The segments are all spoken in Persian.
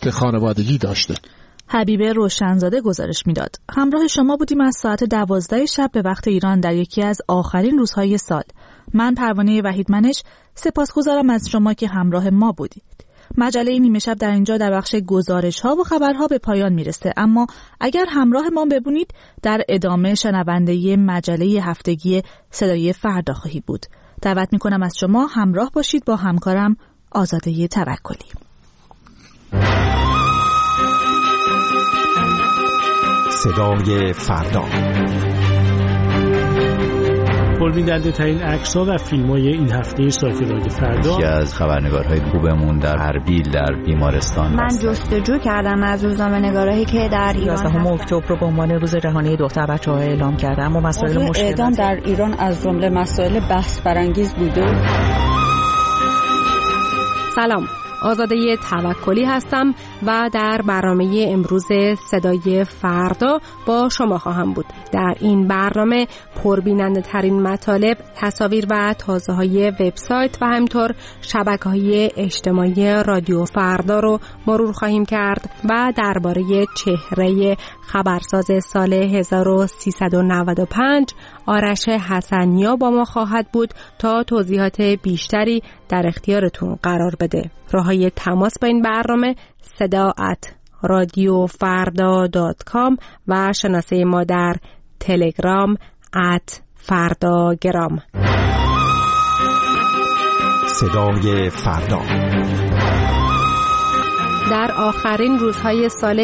شکل خانوادگی داشته. حبیبه روشنزاده گزارش میداد. همراه شما بودیم از ساعت 12 شب به وقت ایران در یکی از آخرین روزهای سال. من پروانه وحیدمنش سپاسگزارم از شما که همراه ما بودید. مجله نیمه شب در اینجا در بخش گزارش‌ها و خبرها به پایان میرسه، اما اگر همراه ما بمونید در ادامه شنونده مجله هفتگی صدای فردا خواهید بود. دعوت میکنم از شما همراه باشید با همکارم آزاده توکلی. صدای فردا. پربیننده ترین عکس‌ها و فیلم‌های این هفته سایت رادیو فردا. یکی از خبرنگارهای خوبمون در اربیل در بیمارستان. من جستجو کردم از روزنامه‌نگارایی که در ایران 11 اکتبر رو به عنوان روز جهانی دختر بچه‌ها اعلام کردن، اما مسائل مشکل اعدام در ایران از جمله مسائل بحث برانگیز بوده. سلام، آزاده توکلی هستم و در برنامه امروز صدای فردا با شما خواهم بود. در این برنامه پربیننده ترین مطالب، تصاویر و تازه های وبسایت و همینطور شبکه‌های اجتماعی رادیو فردا رو مرور خواهیم کرد و درباره چهره خبرساز سال 1395 آرش حسنیا با ما خواهد بود تا توضیحات بیشتری در اختیارتون قرار بده. راههای تماس با این برنامه sada@radiofarda.com و شناسه ما در تلگرام @فردا-گرام. صدای فردا. در آخرین روزهای سال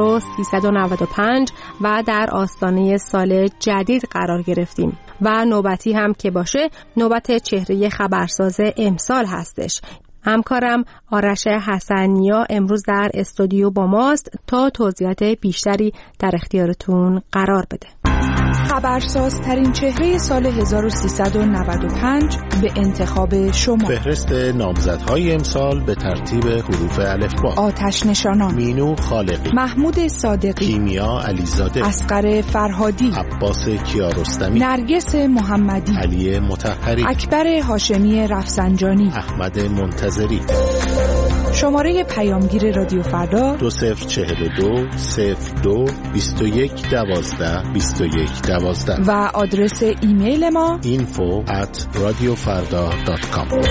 1395 و در آستانه سال جدید قرار گرفتیم و نوبتی هم که باشه نوبت چهره خبرساز امسال هستش. همکارم آرش حسنیا امروز در استودیو با ماست تا توضیحات بیشتری در اختیارتون قرار بده. خبرساز ترین چهره سال 1395 به انتخاب شما. فهرست نامزدهای امسال به ترتیب حروف الفبا: آتش نشانان، مینو خالقی، محمود صادقی، کیمیا علیزاده، اصغر فرهادی، عباس کیارستمی، نرگس محمدی، علی مطهری، اکبر هاشمی رفسنجانی، احمد منتظری. شماره پیامگیر رادیو فردا 2042 02 21 12 21 12 و آدرس ایمیل ما info@radiofarda.com.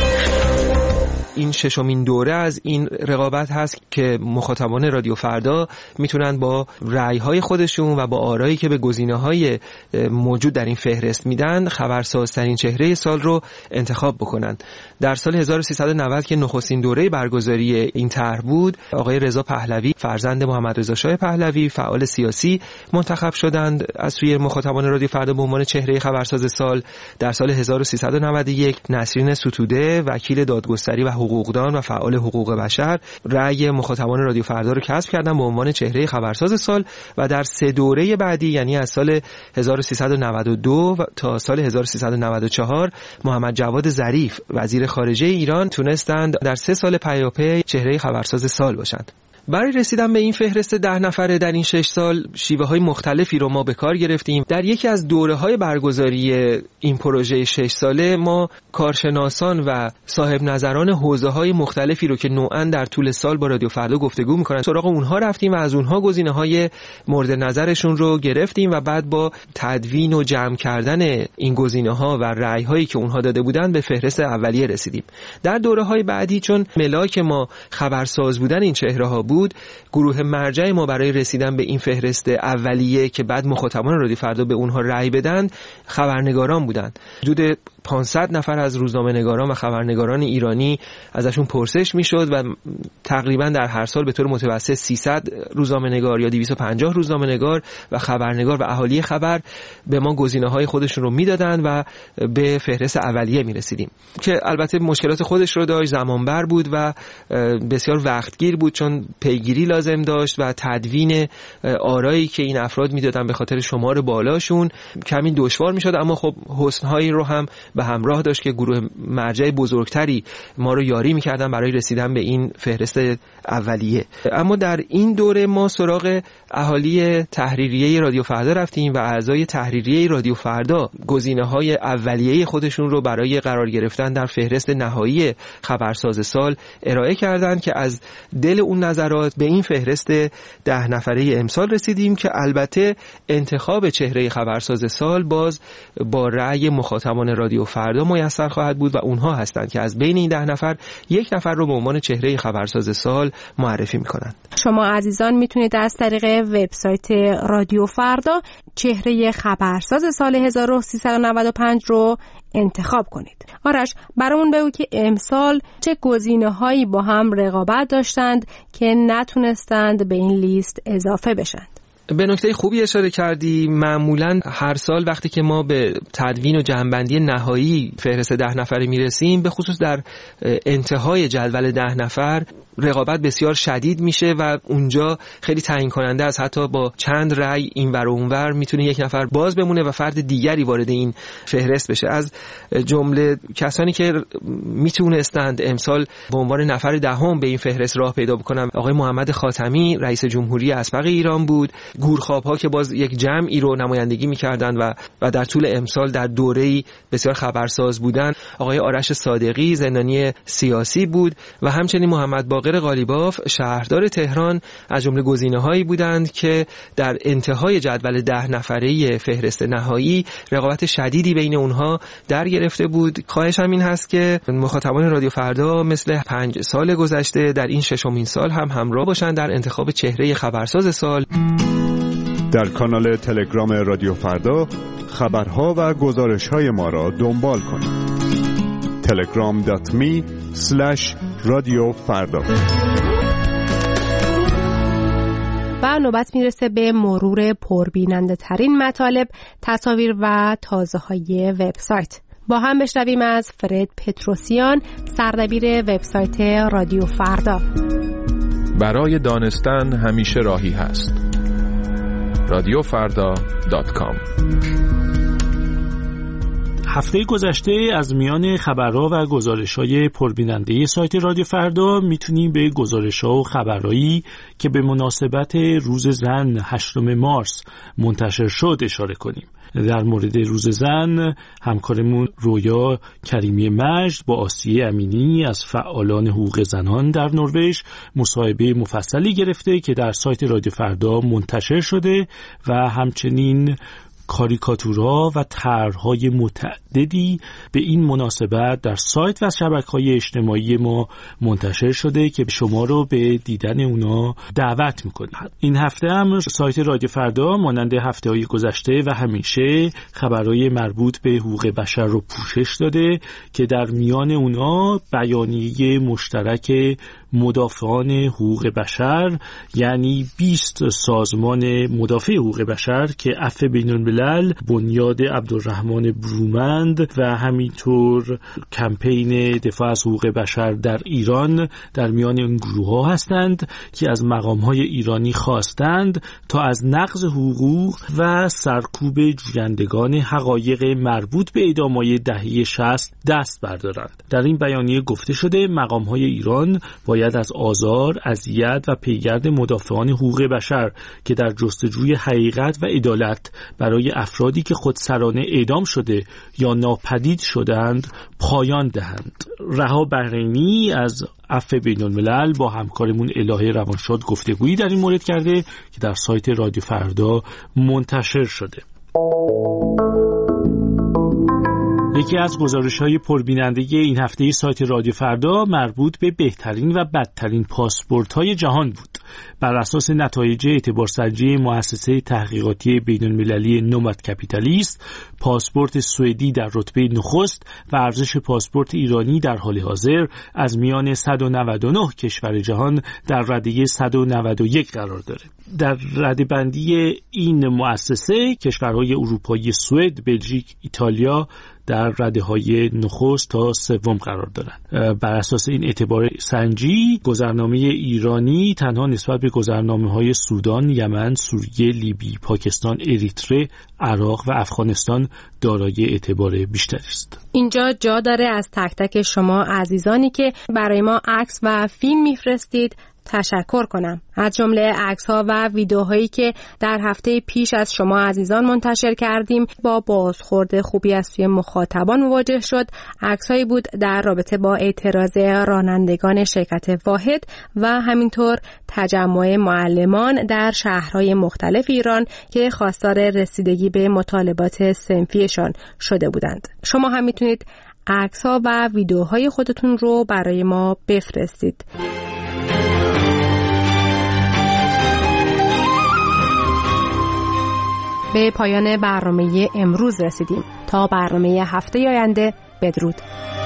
این ششمین دوره از این رقابت هست که مخاطبان رادیو فردا میتونن با رأی‌های خودشون و با آرایی که به گزینه‌های موجود در این فهرست میدن خبرسازترین چهره سال رو انتخاب بکنن. در سال 1390 که نخستین دوره برگزاری این طرح بود، آقای رضا پهلوی فرزند محمد رضا شاه پهلوی فعال سیاسی منتخب شدند از سوی مخاطبان رادیو فردا به عنوان چهره خبرساز سال. در سال 1391 نسرین ستوده وکیل دادگستری و حقوقدان و فعال حقوق بشر رأی مخاطبان رادیو فردا رو کسب کردن به عنوان چهره خبرساز سال و در سه دوره بعدی یعنی از سال 1392 تا سال 1394 محمد جواد ظریف وزیر خارجه ایران تونستند در 3 سال پیاپی چهره خبرساز سال باشند. برای رسیدن به این فهرست 10 نفره در این 6 سال شیوه‌های مختلفی رو ما به کار گرفتیم. در یکی از دوره‌های برگزاری این پروژه 6 ساله ما کارشناسان و صاحب نظران حوزه‌های مختلفی رو که نوعاً در طول سال با رادیو فردا گفتگو می‌کنن سراغ اونها رفتیم و از اونها گزینه‌های مورد نظرشون رو گرفتیم و بعد با تدوین و جمع کردن این گزینه‌ها و رأی‌هایی که اونها داده بودن به فهرست اولیه رسیدیم. در دوره‌های بعدی چون ملاک ما خبرساز بودن این چهره‌ها بود، گروه مرجع ما برای رسیدن به این فهرست اولیه که بعد مخاطبان رادیو فردا به اونها رأی بدن خبرنگاران بودند. حدود 500 نفر از روزنامه‌نگاران و خبرنگاران ایرانی ازشون پرسش میشد و تقریبا در هر سال به طور متوسط 300 روزنامه‌نگار یا 250 روزنامه‌نگار و خبرنگار و اهالی خبر به ما گزینه‌های خودشون رو میدادن و به فهرست اولیه میرسیدیم که البته مشکلات خودش رو داشت، زمانبر بود و بسیار وقتگیر بود چون پیگیری لازم داشت و تدوین آرایی که این افراد میدادن به خاطر شمار بالاشون کمی دشوار میشد، اما خب حسن‌هایی رو هم به همراه داشت که گروه مرجع بزرگتری ما رو یاری می‌کردن برای رسیدن به این فهرست اولیه. اما در این دوره ما سراغ اهالی تحریریه رادیو فردا رفتیم و اعضای تحریریه رادیو فردا گزینه‌های اولیه خودشون رو برای قرار گرفتن در فهرست نهایی خبرساز سال ارائه کردند که از دل اون نظرات به این فهرست 10 نفره امسال رسیدیم که البته انتخاب چهره خبرساز سال باز با رأی مخاطبان رادیو فردا میسر خواهد بود و اونها هستند که از بین این 10 نفر 1 نفر رو به عنوان چهره خبرساز سال معرفی می‌کنند. شما عزیزان میتونید از طریق وبسایت رادیو فردا چهره خبرساز سال 1395 رو انتخاب کنید. آرش، برامون بگو که امسال چه گزینه‌هایی با هم رقابت داشتند که نتونستند به این لیست اضافه بشند؟ به نکته خوبی اشاره کردی. معمولاً هر سال وقتی که ما به تدوین و جمع‌بندی نهایی فهرست 10 نفره میرسیم، به خصوص در انتهای جدول 10 نفر رقابت بسیار شدید میشه و اونجا خیلی تعیین کننده است. حتی با چند رأی این ور و اون ور میتونه 1 نفر باز بمونه و فرد دیگری وارد این فهرست بشه. از جمله کسانی که میتونستند امسال به عنوان نفر دهم به این فهرست راه پیدا بکنن، آقای محمد خاتمی رئیس جمهوری اسبق ایران بود. گورخواب‌ها که باز یک جمعی رو نمایندگی می‌کردند و در طول امسال در دوره‌ای بسیار خبرساز بودند. آقای آرش صادقی زندانی سیاسی بود و همچنین محمد باقر قالیباف شهردار تهران از جمله گزینه‌هایی بودند که در انتهای جدول 10 نفره فهرست نهایی رقابت شدیدی بین اونها در گرفته بود. خواهشم این هست که مخاطبان رادیو فردا مثل 5 سال گذشته در این 6مین سال هم همراه باشند در انتخاب چهره خبرساز سال. در کانال تلگرام رادیو فردا خبرها و گزارش‌های ما را دنبال کنید. telegram.me/radiofarda. و نوبت میرسه به مرور پربیننده ترین مطالب، تصاویر و تازه های وبسایت. با هم بشنویم از فرد پتروسیان، سردبیر وبسایت رادیو فردا. برای دانستن همیشه راهی هست. radiofarda.com. هفته گذشته از میان خبرها و گزارش‌های پربیننده سایت رادیو فردا میتونیم به گزارش‌ها و خبرهایی که به مناسبت روز زن 8 مارس منتشر شد اشاره کنیم. در مورد روز زن همکارمون رویا کریمی مجد با آسیه امینی از فعالان حقوق زنان در نروژ مصاحبه مفصلی گرفته که در سایت رادیو فردا منتشر شده و همچنین کاریکاتورها و طرح‌های متعددی به این مناسبت در سایت و شبکه‌های اجتماعی ما منتشر شده که شما رو به دیدن اونا دعوت می‌کنیم. این هفته هم سایت رادیو فردا مانند هفته‌های گذشته و همیشه خبرهای مربوط به حقوق بشر رو پوشش داده که در میان اونا بیانیه مشترک مدافعان حقوق بشر، یعنی 20 سازمان مدافع حقوق بشر که عفو بین‌الملل، بنیاد عبدالرحمن برومند و همینطور کمپین دفاع از حقوق بشر در ایران در میان این گروه‌ها هستند که از مقام‌های ایرانی خواستند تا از نقض حقوق و سرکوب جویندگان حقایق مربوط به اعدام‌های دهه 60 دست بردارند. در این بیانیه گفته شده مقام‌های ایران باید از آزار، اذیت و پیگرد مدافعان حقوق بشر که در جستجوی حقیقت و عدالت برای افرادی که خودسرانه اعدام شده یا ناپدید شدند پایان دهند. رها بحرینی از عفو بین‌الملل با همکارمون الهه روانشاد گفتگویی در این مورد کرده که در سایت رادیو فردا منتشر شده. یکی از گزارش‌های پربیننده این هفته سایت رادیو فردا مربوط به بهترین و بدترین پاسپورت‌های جهان بود. بر اساس نتایج اعتبارسنجی مؤسسه تحقیقاتی بین‌المللی نوماد کپیتالیست، پاسپورت سوئدی در رتبه نخست و ارزش پاسپورت ایرانی در حال حاضر از میان 199 کشور جهان در رده 191 قرار داره. در رده‌بندی این مؤسسه کشورهای اروپایی سوئد، بلژیک، ایتالیا، در رده‌های نخست تا سوم قرار دارند. بر اساس این اعتبار سنجی گذرنامه ایرانی تنها نسبت به گذرنامه‌های سودان، یمن، سوریه، لیبی، پاکستان، اریتره، عراق و افغانستان دارای اعتبار بیشتری است. اینجا جا داره از تک تک شما عزیزانی که برای ما عکس و فیلم میفرستید تشکر کنم. از جمله عکس‌ها و ویدیوهایی که در هفته پیش از شما عزیزان منتشر کردیم با بازخورد خوبی از سوی مخاطبان مواجه شد. عکس‌هایی بود در رابطه با اعتراض رانندگان شرکت واحد و همینطور تجمع معلمان در شهرهای مختلف ایران که خواستار رسیدگی به مطالبات صنفیشان شده بودند. شما هم میتونید عکس‌ها و ویدیوهای خودتون رو برای ما بفرستید. به پایان برنامه امروز رسیدیم. تا برنامه هفته آینده، بدرود.